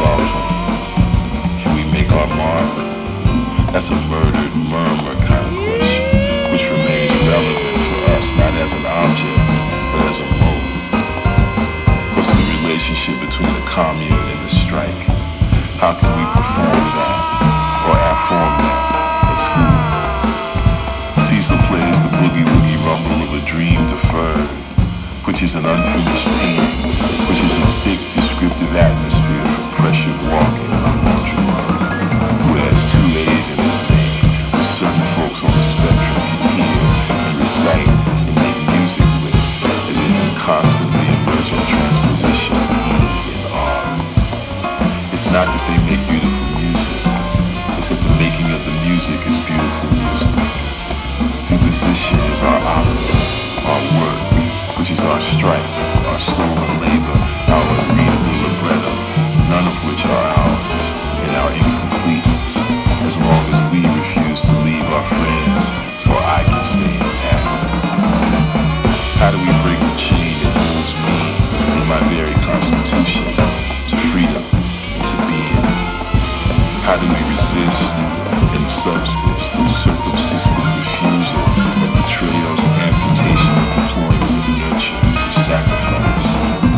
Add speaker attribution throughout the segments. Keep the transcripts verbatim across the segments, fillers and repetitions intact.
Speaker 1: our home? Can we make our mark? That's a murdered murmur kind of question, which remains relevant for us not as an object, but as a mode. What's the relationship between the commune and the strike? How can we perform that, or affirm that, at school? Cecil plays the boogie-woogie rumble of a dream deferred, which is an unfinished painting, which is a thick descriptive atmosphere for pressured walking on Montreal, who has two A's in his name, which certain folks on the spectrum can hear and recite and make music with, as if in constantly emergent transposition, E and R. It's not that they make beautiful music, it's that the making of the music is beautiful music. Deposition is our opera, our work, which is our strike, our stolen labor, our unreadable libretto, none of which are ours, and our incompleteness, as long as we refuse to leave our friends so I can stay intact. How do we break the chain that holds me in my very constitution to freedom and to being? How do we resist and subsist in circumsistent refusal of betrayals and amputation of deployment of nurture and sacrifice?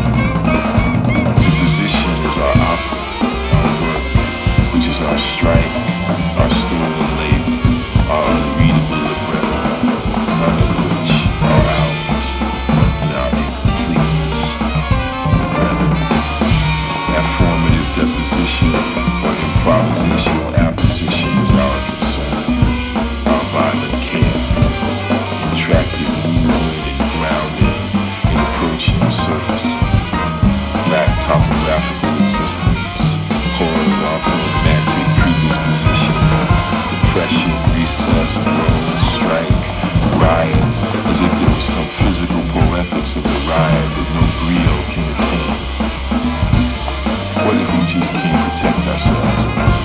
Speaker 1: Deposition is our opera, our work, which is our strike, our stolen labor, our unreadable libretto, none of which are ours, and our incompleteness. Rather, that formative deposition or improvisational apposition is our concern, our violent care, contracted mood and grounded in approaching the surface, black topographical existence, horizontal romantic predisposition, depression, recess, blow, strike, riot, as if there was some physical poetics of the riot that no brio can attain. What if we just can't protect ourselves?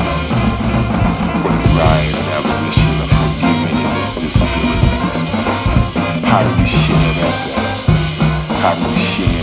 Speaker 1: What if riot and abolition are forgiven in this disability? How do we share that? How do we share